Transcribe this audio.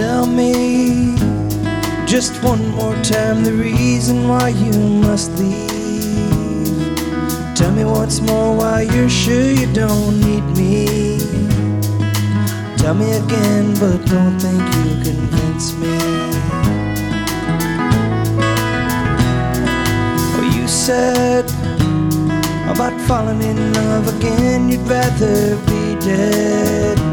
Tell me just one more time the reason why you must leave. Tell me once more why you're sure you don't need me. Tell me again, but don't think you convince me. Oh, you said about falling in love again, you'd rather be dead.